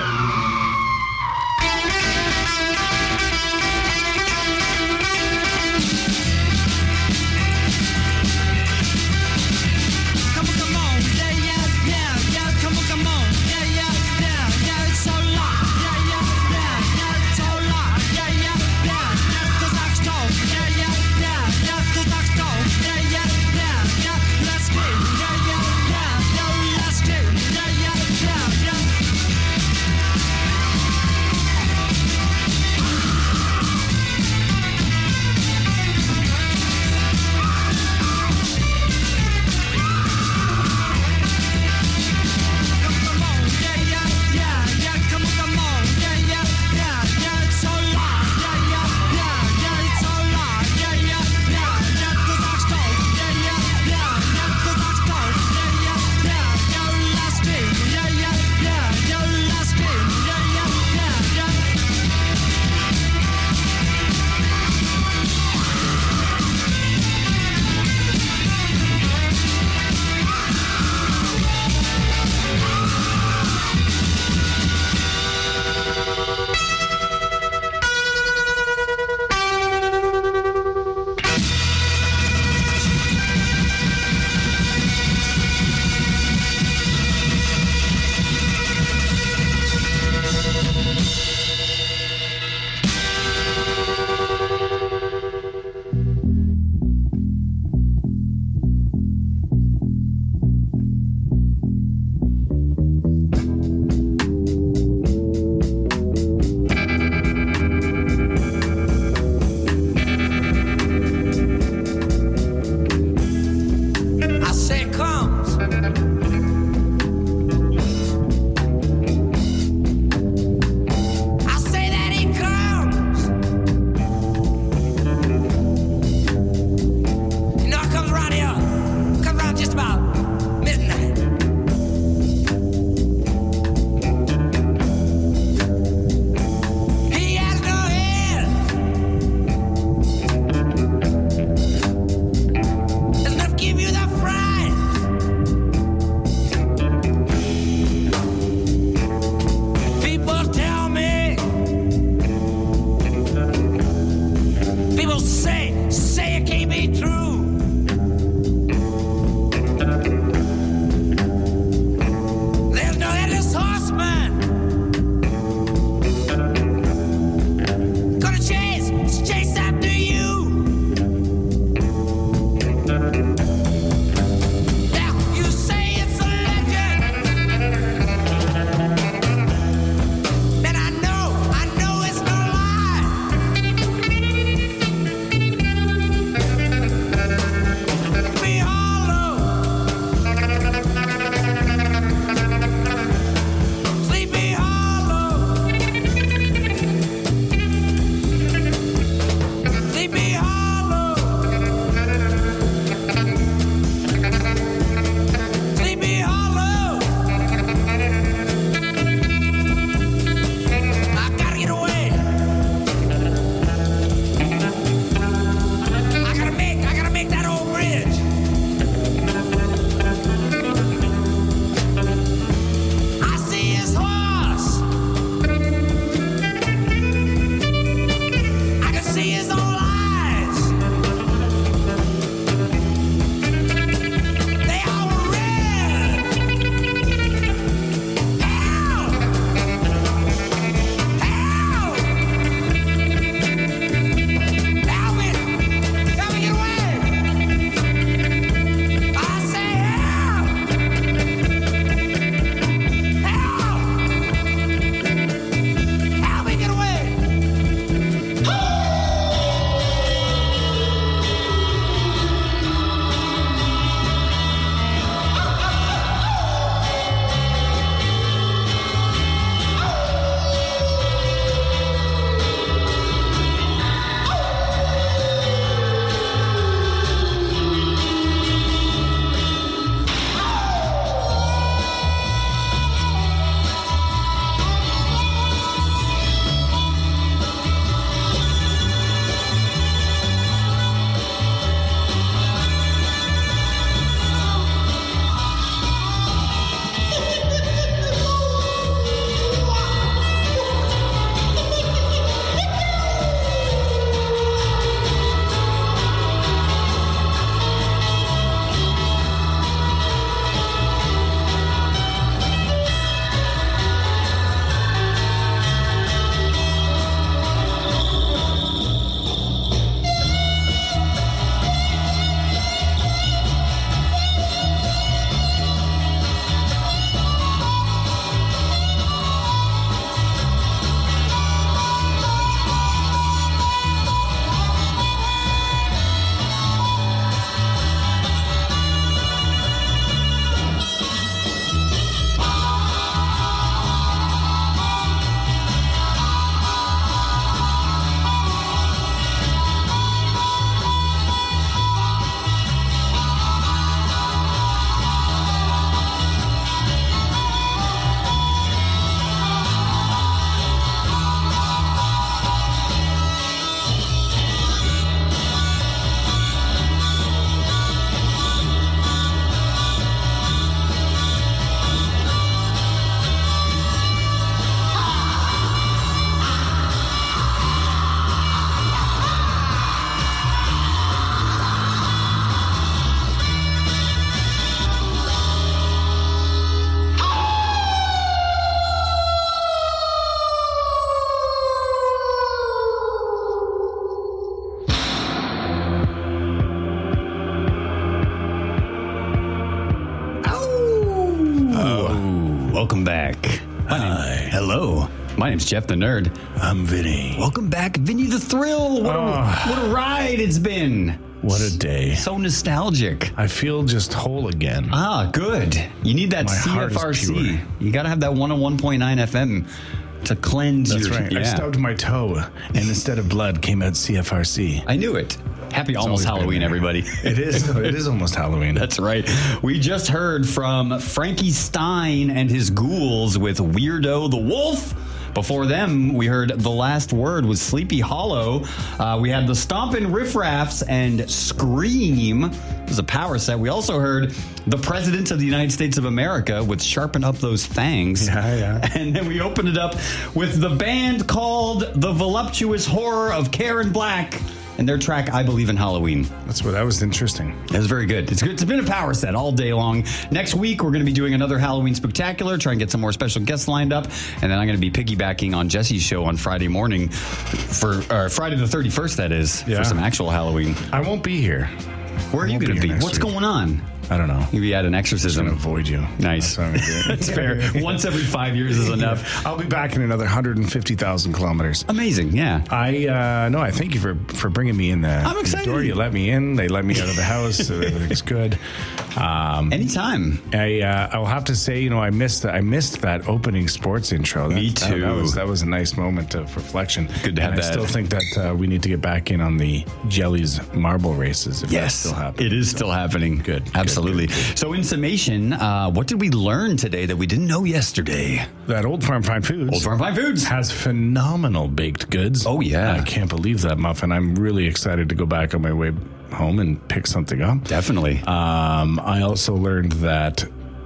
[SPEAKER 11] Welcome back.
[SPEAKER 6] Hi.
[SPEAKER 11] Hello. My name's Jeff the Nerd.
[SPEAKER 6] I'm Vinny.
[SPEAKER 11] Welcome back, Vinny the Thrill. What a ride it's been.
[SPEAKER 6] What a day.
[SPEAKER 11] So nostalgic.
[SPEAKER 6] I feel just whole again.
[SPEAKER 11] Ah, good. You need that
[SPEAKER 6] My heart is
[SPEAKER 11] CFRC.
[SPEAKER 6] pure.
[SPEAKER 11] You got to have that 101.9 FM to cleanse
[SPEAKER 6] That's
[SPEAKER 11] your...
[SPEAKER 6] right.
[SPEAKER 11] Yeah.
[SPEAKER 6] I stubbed my toe, and instead of blood came out CFRC.
[SPEAKER 11] I knew it. Happy almost Halloween, everybody.
[SPEAKER 6] It is almost Halloween.
[SPEAKER 11] That's right. We just heard from Frankie Stein and his ghouls with Weirdo the Wolf. Before them, we heard The Last Word with Sleepy Hollow. We had the Stompin' Riffraffs and Scream. It was a power set. We also heard the President of the United States of America with Sharpen Up Those Fangs.
[SPEAKER 6] Yeah.
[SPEAKER 11] And then we opened it up with the band called The Voluptuous Horror of Karen Black and their track, I Believe in Halloween.
[SPEAKER 6] That was interesting.
[SPEAKER 11] It was very good. It's good. It's been a power set all day long. Next week, we're going to be doing another Halloween Spectacular, try and get some more special guests lined up. And then I'm going to be piggybacking on Jesse's show on Friday morning for Friday the 31st, that is, for some actual Halloween.
[SPEAKER 6] I won't be here.
[SPEAKER 11] Where are you going to be? What's going on?
[SPEAKER 6] I don't know.
[SPEAKER 11] Maybe you had an exorcism.
[SPEAKER 6] I'm going to avoid you.
[SPEAKER 11] Nice. That's fair. Once every 5 years is enough.
[SPEAKER 6] I'll be back in another 150,000 kilometers.
[SPEAKER 11] Amazing, yeah.
[SPEAKER 6] I thank you for bringing me in the
[SPEAKER 11] I'm excited.
[SPEAKER 6] door. You let me in. They let me out of the house. So everything's good.
[SPEAKER 11] Anytime.
[SPEAKER 6] I'll have to say, I missed that opening sports intro.
[SPEAKER 11] Me too.
[SPEAKER 6] That was a nice moment of reflection.
[SPEAKER 11] Good to have
[SPEAKER 6] and
[SPEAKER 11] that.
[SPEAKER 6] I still think that we need to get back in on the Jellies marble races. If that's still happening.
[SPEAKER 11] It is still happening.
[SPEAKER 6] Good.
[SPEAKER 11] Absolutely.
[SPEAKER 6] Good.
[SPEAKER 11] So in summation, what did we learn today that we didn't know yesterday?
[SPEAKER 6] That Old Farm Fine Foods has phenomenal baked goods.
[SPEAKER 11] Oh, yeah.
[SPEAKER 6] I can't believe that muffin. I'm really excited to go back on my way home and pick something up.
[SPEAKER 11] Definitely.
[SPEAKER 6] I also learned that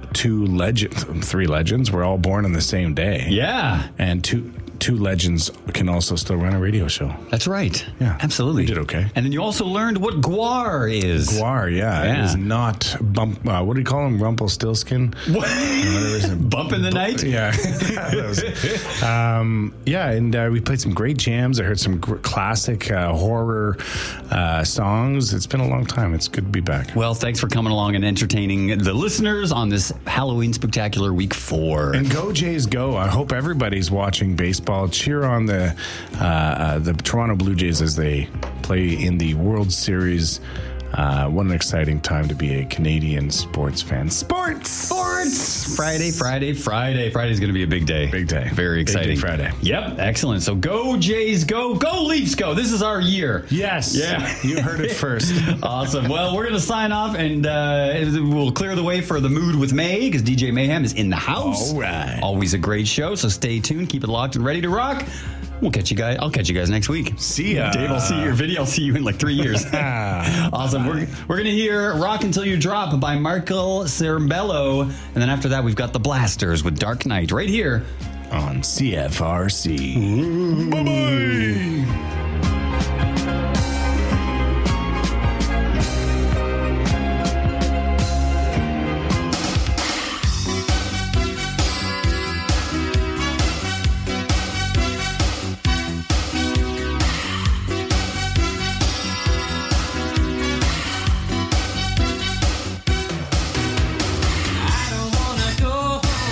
[SPEAKER 6] three legends were all born on the same day.
[SPEAKER 11] Yeah.
[SPEAKER 6] And two legends can also still run a radio show.
[SPEAKER 11] That's right.
[SPEAKER 6] Yeah.
[SPEAKER 11] Absolutely.
[SPEAKER 6] You did okay.
[SPEAKER 11] And then you also learned what guar is.
[SPEAKER 6] Guar, yeah. It is not what do you call him? Rumpelstiltskin?
[SPEAKER 11] What? Bump in the night?
[SPEAKER 6] Yeah. And we played some great jams. I heard some classic horror songs. It's been a long time. It's good to be back.
[SPEAKER 11] Well, thanks for coming along and entertaining the listeners on this Halloween Spectacular Week 4.
[SPEAKER 6] And go Jays go. I hope everybody's watching baseball. Cheer on the Toronto Blue Jays as they play in the World Series. What an exciting time to be a Canadian sports fan. Sports!
[SPEAKER 11] Friday. Friday's going to be a big day.
[SPEAKER 6] Big day.
[SPEAKER 11] Very exciting.
[SPEAKER 6] Big day Friday.
[SPEAKER 11] Yep. Excellent. So go Jays go. Go Leafs go. This is our year.
[SPEAKER 6] Yes.
[SPEAKER 11] Yeah.
[SPEAKER 6] You heard it first.
[SPEAKER 11] Awesome. Well, we're going to sign off and we'll clear the way for the Mood with May because DJ Mayhem is in the house.
[SPEAKER 6] All right.
[SPEAKER 11] Always a great show. So stay tuned. Keep it locked and ready to rock. I'll catch you guys next week.
[SPEAKER 6] See ya.
[SPEAKER 11] Dave, I'll see your video. I'll see you in like 3 years. Awesome. We're going to hear Rock Until You Drop by Marco Cerambello. And then after that, we've got The Blasters with Dark Knight right here
[SPEAKER 6] on CFRC. Bye-bye.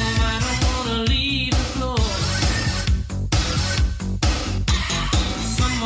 [SPEAKER 20] Some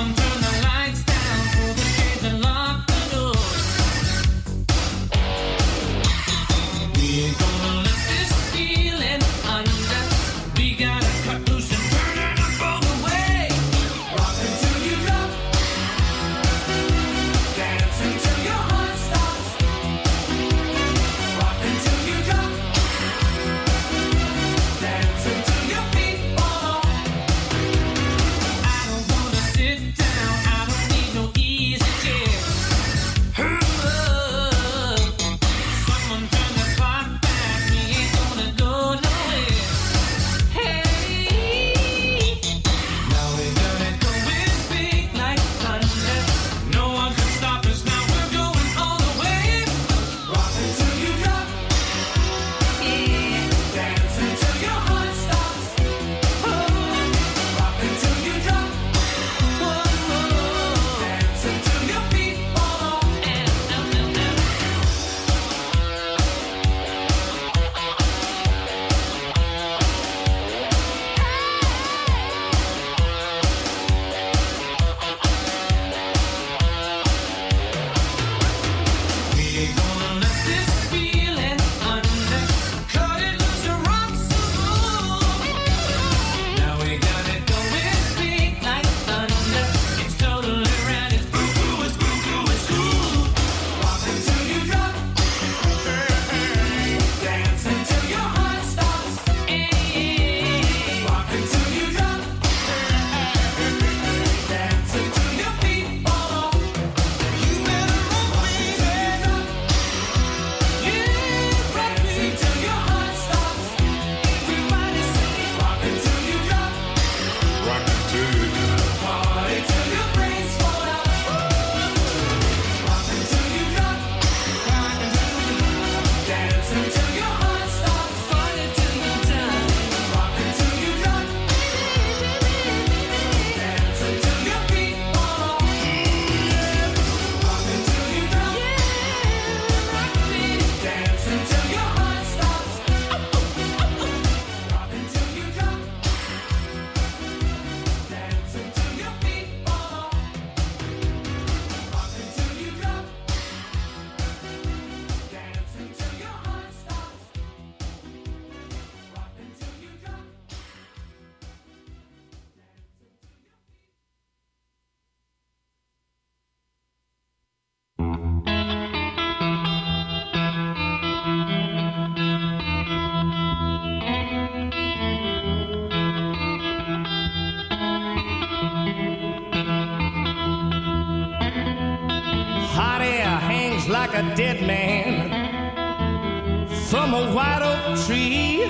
[SPEAKER 17] a dead man from a white oak tree.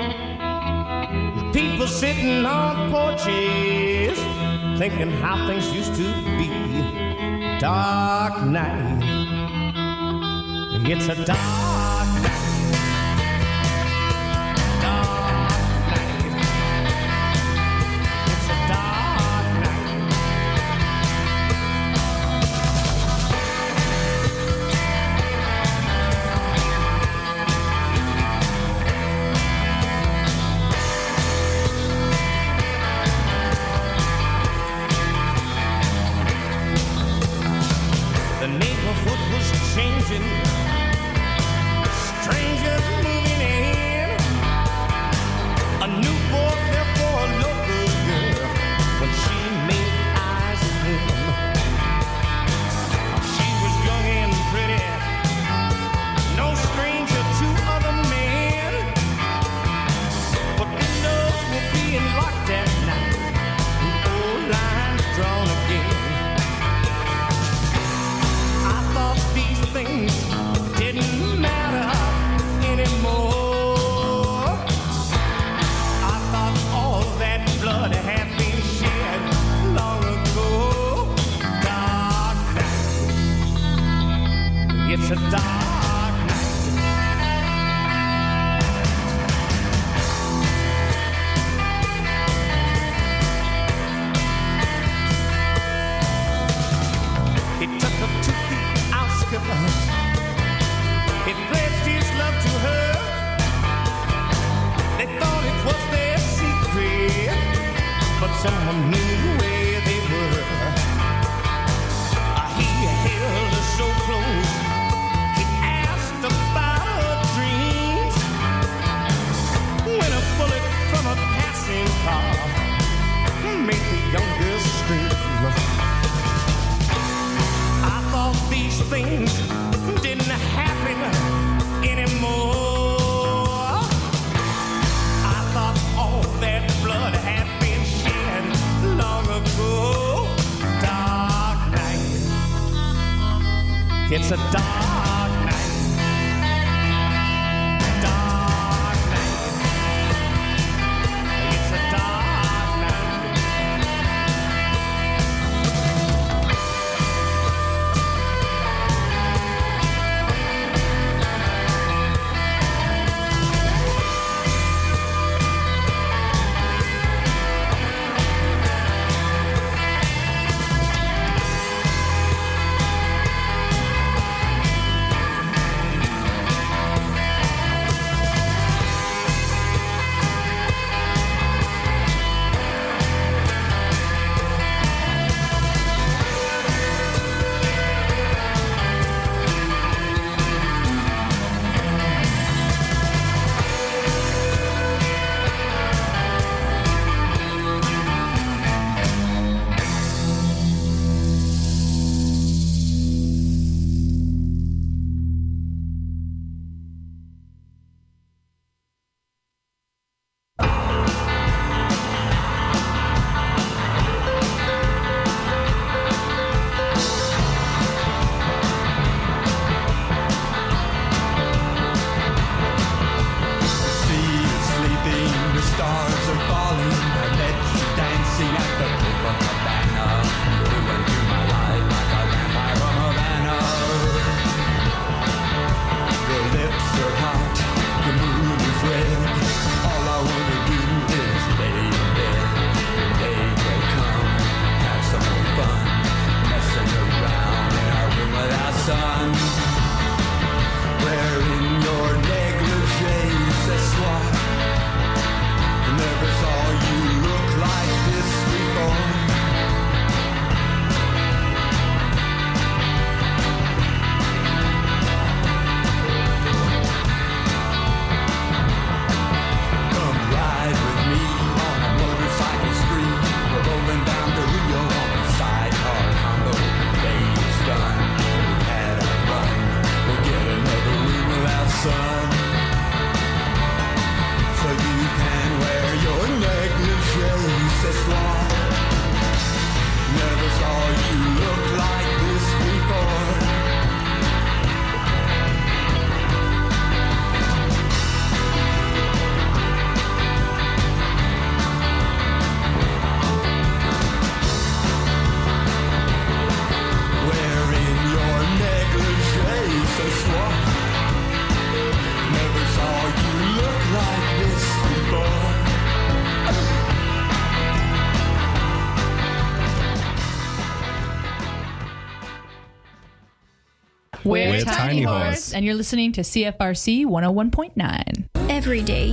[SPEAKER 17] People sitting on porches thinking how things used to be. Dark night, it's a dark night. The neighborhood was changing, strangers moving in. A new boy there for a local girl when she made eyes at him. She was young and pretty, no stranger to other men. But windows were being locked at night, and old lines drawn again. These things didn't matter anymore. I thought all that blood had been shed long ago. Dark night, it's a dark night. He took her to the outskirts. He pledged his love to her. They thought it was their secret, but someone knew where they were. He held her so close. He asked about her dreams. When a bullet from a passing car made the young girl scream. These things didn't happen anymore. I thought all that blood had been shed long ago. Dark night, it's a dark night. Dark night, it's a dark night.
[SPEAKER 20] We're Tiny Horse, and you're listening to CFRC 101.9.
[SPEAKER 21] Every day,